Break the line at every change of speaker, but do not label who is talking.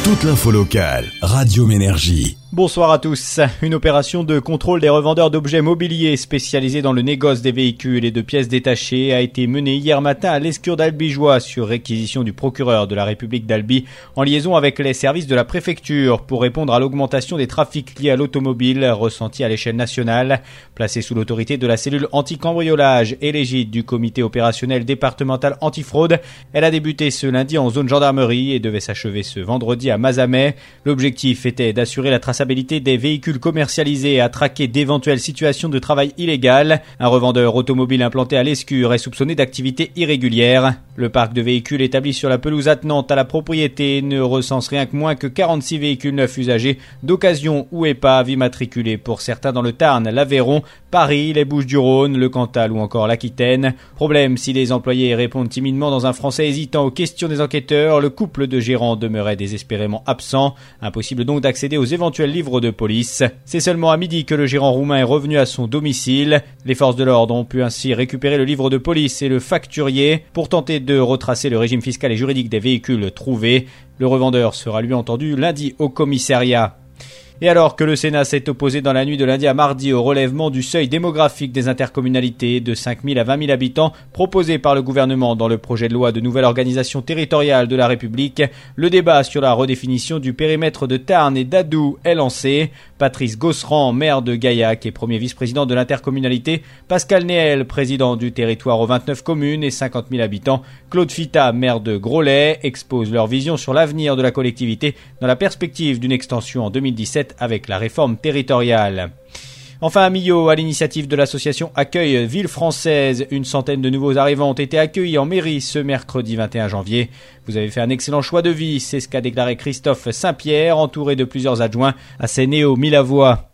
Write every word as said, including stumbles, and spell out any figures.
Toute l'info locale, Radio Ménergie.
Bonsoir à tous. Une opération de contrôle des revendeurs d'objets mobiliers spécialisés dans le négoce des véhicules et de pièces détachées a été menée hier matin à l'Escure d'Albigeois sur réquisition du procureur de la République d'Albi en liaison avec les services de la préfecture pour répondre à l'augmentation des trafics liés à l'automobile ressentis à l'échelle nationale. Placée sous l'autorité de la cellule anti-cambriolage et l'égide du comité opérationnel départemental antifraude, elle a débuté ce lundi en zone gendarmerie et devait s'achever ce vendredi à Mazamet. L'objectif était d'assurer la traçabilité des véhicules commercialisés et à traquer d'éventuelles situations de travail illégales. Un revendeur automobile implanté à l'Escure est soupçonné d'activités irrégulières. Le parc de véhicules établi sur la pelouse attenante à la propriété ne recense rien que moins que quarante-six véhicules neufs usagés d'occasion ou épaves immatriculés pour certains dans le Tarn, l'Aveyron, Paris, les Bouches-du-Rhône, le Cantal ou encore l'Aquitaine. Problème, si les employés répondent timidement dans un français hésitant aux questions des enquêteurs, le couple de gérants demeurait désespérément absent. Impossible donc d'accéder aux éventuels livres de police. C'est seulement à midi que le gérant roumain est revenu à son domicile. Les forces de l'ordre ont pu ainsi récupérer le livre de police et le facturier pour tenter de retracer le régime fiscal et juridique des véhicules trouvés. Le revendeur sera lui entendu lundi au commissariat. Et alors que le Sénat s'est opposé dans la nuit de lundi à mardi au relèvement du seuil démographique des intercommunalités de cinq mille à vingt mille habitants proposé par le gouvernement dans le projet de loi de nouvelle organisation territoriale de la République, le débat sur la redéfinition du périmètre de Tarn et d'Adoux est lancé. Patrice Gosserand, maire de Gaillac et premier vice-président de l'intercommunalité, Pascal Néel, président du territoire aux vingt-neuf communes et cinquante mille habitants, Claude Fita, maire de Groslay, exposent leur vision sur l'avenir de la collectivité dans la perspective d'une extension en deux mille dix-sept avec la réforme territoriale. Enfin à Millau, à l'initiative de l'association Accueil Ville Française, une centaine de nouveaux arrivants ont été accueillis en mairie ce mercredi vingt et un janvier. Vous avez fait un excellent choix de vie, c'est ce qu'a déclaré Christophe Saint-Pierre, entouré de plusieurs adjoints à ses néo-Milavois.